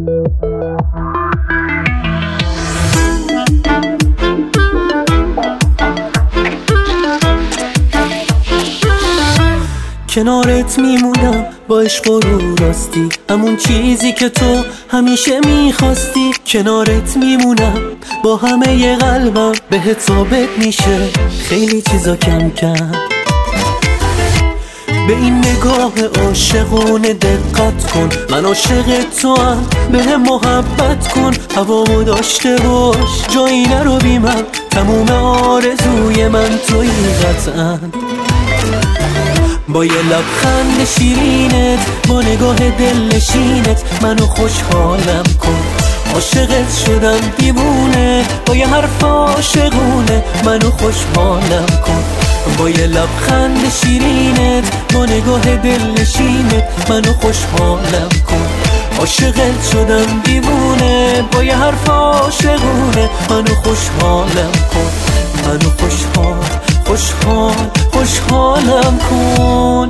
کنارت میمونم با عشق و رو راستی، همون چیزی که تو همیشه میخواستی. کنارت میمونم با همه قلبم، بهت ثابت میشه خیلی چیزا کم کم. به این نگاه عاشقونه دقت کن، من عاشق تو هم، به محبت کن. هوامو داشته باش جایی نرو بی من، تموم آرزوی من تویی قطعا. با یه لبخند شیرینت، با نگاه دلنشینت منو خوشحالم کن. عاشقت شدم دیوونه، با یه حرف عاشقونه منو خوشحالم کن. با یه لبخند شیرینت، با نگاه دلنشینت منو خوشحالم کن. عاشقت شدم دیوونه، با یه حرف عاشقونه منو خوشحالم کن. منو خوشحالم کن.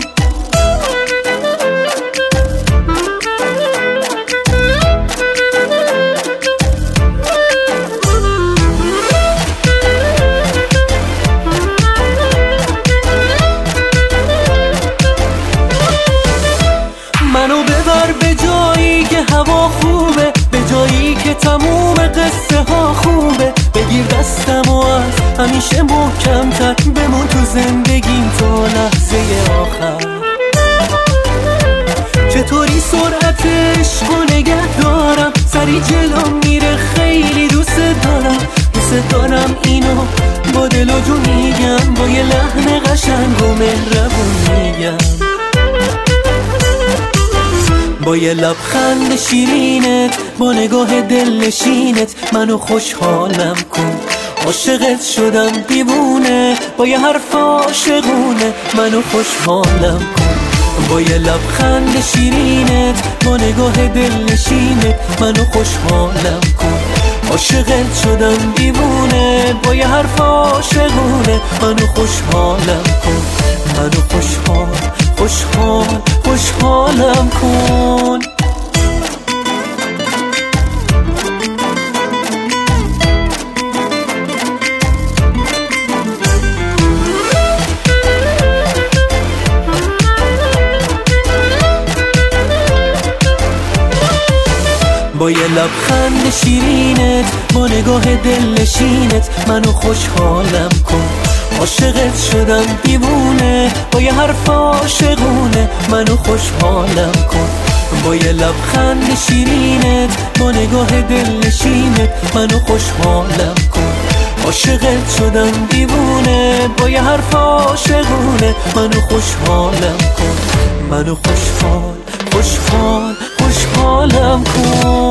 منو ببر به جایی که هوا خوبه، به جایی که تموم قصه ها خوبه. بگیر دستم و از همیشه محکم‌تر بمون تو زندگیم تا لحظه آخر. چطوری سرعت عشقو نگه دارم، سری جلو میره خیلی دوست دارم اینو با دل و جون میگم، با یه لحن قشنگ و مهربون میگم. با یه لبخند شیرینت، با نگاه دلنشینت منو خوشحالم کن. عاشقت شدم دیوونه، با یه حرف عاشقونه منو خوشحالم کن. با یه لبخند شیرینت، با نگاه دلنشینت منو خوشحالم کن. عاشقت شدم دیوونه، با یه حرف عاشقونه منو خوشحالم کن. منو خوشحالم کن. با یه لبخند شیرینت، با نگاه دلنشینت منو خوشحالم کن. عاشقت شدم دیوونه، با یه حرف عاشقونه منو خوشحالم کن. با یه لبخند شیرینت، با نگاه دلنشینت منو خوشحالم کن. عاشقت شدم دیوونه، با یه حرف عاشقونه منو خوشحالم کن. منو خوشحالم کن.